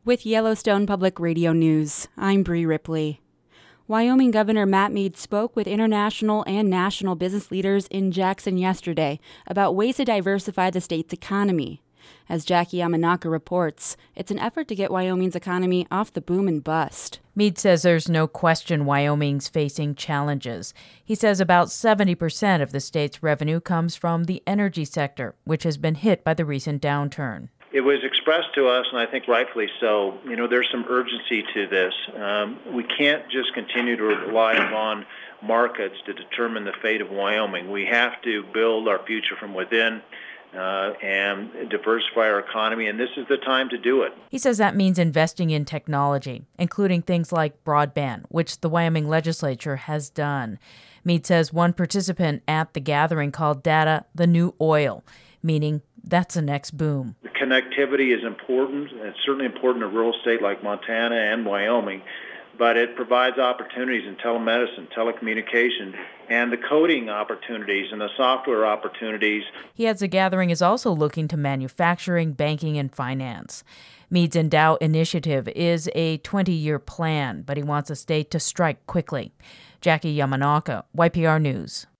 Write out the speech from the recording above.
With Yellowstone Public Radio News, I'm Bree Ripley. Wyoming Governor Matt Mead spoke with international and national business leaders in Jackson yesterday about ways to diversify the state's economy. As Jackie Yamanaka reports, it's an effort to get Wyoming's economy off the boom and bust. Mead says there's no question Wyoming's facing challenges. He says about 70% of the state's revenue comes from the energy sector, which has been hit by the recent downturn. It was expressed to us, and I think rightfully so, there's some urgency to this. We can't just continue to rely upon markets to determine the fate of Wyoming. We have to build our future from within and diversify our economy, and this is the time to do it. He says that means investing in technology, including things like broadband, which the Wyoming legislature has done. Mead says one participant at the gathering called data the new oil, meaning that's the next boom. The connectivity is important. It's certainly important in a rural state like Montana and Wyoming, but it provides opportunities in telemedicine, telecommunication, and the coding opportunities and the software opportunities. He adds the gathering is also looking to manufacturing, banking, and finance. Mead's Endow initiative is a 20-year plan, but he wants the state to strike quickly. Jackie Yamanaka, YPR News.